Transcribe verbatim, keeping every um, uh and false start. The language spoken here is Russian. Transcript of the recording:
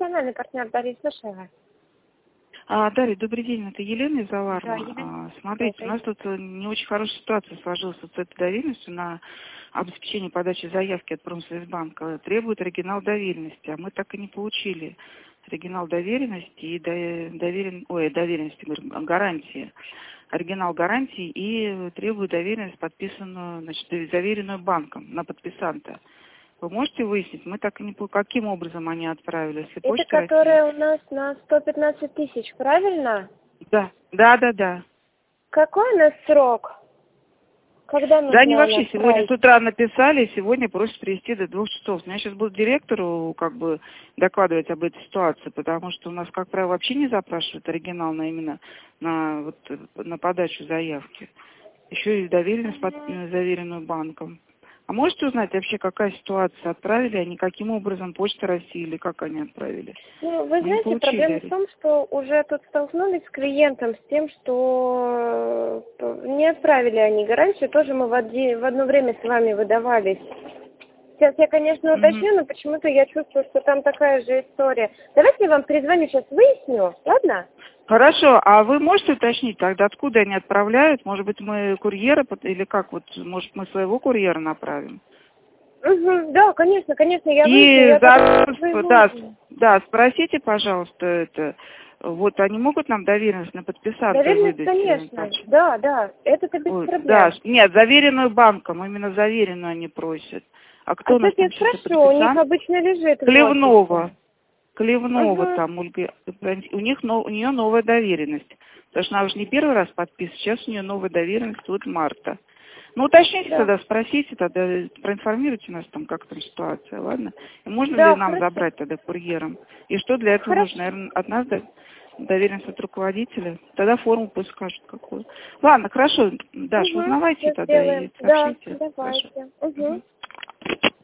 профессиональный партнер Дарья, слушаю вас. А, Дарья, добрый день, это Елена из Аларма. Да, Елена. А, смотрите, у нас тут не очень хорошая ситуация сложилась с этой доверенностью на обеспечение подачи заявки от Промсвязьбанка. Требует оригинал доверенности, а мы так и не получили оригинал доверенности и доверен... Ой, доверенности, говорю, гарантии. Оригинал гарантии и требует доверенность, подписанную, значит, заверенную банком на подписанта. Вы можете выяснить? Мы так и не поняли, каким образом они отправили. Если Это Почта которая России. у нас на сто пятнадцать тысяч, правильно? Да, да, да, да. Какой у нас срок? Когда нужно Да, они вообще отправить? сегодня с утра написали, сегодня просят привезти до двух часов. Я сейчас буду директору как бы докладывать об этой ситуации, потому что у нас, как правило, вообще не запрашивают оригинал на именно на, вот, на подачу заявки. Еще и доверенность под, заверенную банком. А можете узнать вообще, какая ситуация? Отправили они, каким образом, Почта России или как они отправили? Ну, вы Мы не знаете, получили. проблема в том, что уже тут столкнулись с клиентом с тем, что э, не отправили они гарантию, тоже мы в, один, в одно время с вами выдавались. Сейчас я, конечно, уточню, но почему-то я чувствую, что там такая же история. Давайте я вам перезвоню, сейчас выясню, ладно? Хорошо, а вы можете уточнить тогда, откуда они отправляют? Может быть, мы курьера, или как, вот, может, мы своего курьера направим? Угу, да, конечно, конечно, я И выясню. Я за... да, да, спросите, пожалуйста, это. Вот они могут нам доверенность на подписанта доверенность, выдать? конечно, да, да, это-то без Ой, проблем. да, нет, заверенную банком, именно заверенную они просят. А кто А у нас сейчас я там сейчас спрошу, у них подписант? обычно лежит в Клевнова. офисе. Клевнова Угу. там, Ольга, у них но, у нее новая доверенность. Потому что она уже не первый раз подписана, сейчас у нее новая доверенность вот марта. Ну, уточните Да. тогда, спросите тогда, проинформируйте нас там, как там ситуация, ладно? И можно Да, ли нам хорошо. забрать тогда курьером? И что для этого Хорошо. нужно? Наверное, от нас до- доверенность от руководителя. Тогда форму пусть скажут какую. Ладно, хорошо, Даш, Угу. узнавайте Сейчас тогда и сделаем. Да, сообщите. Хорошо. давайте. Угу. Мгм.